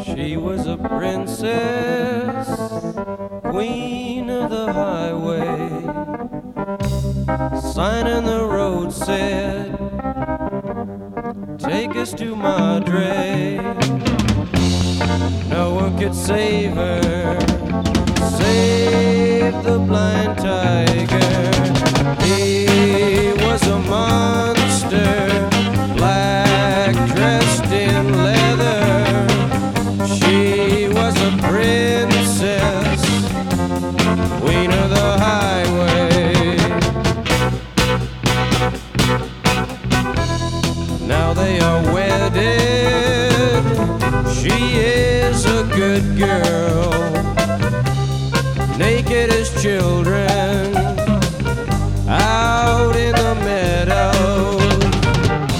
She was a princess, queen of the highway. Sign in the road said, take us to Madre. No one could save her, save the blind tiger. He was a monster, black, dressed in leather. She was a princess, queen of the highway. Now they are wedded. She is a good girl, naked as children.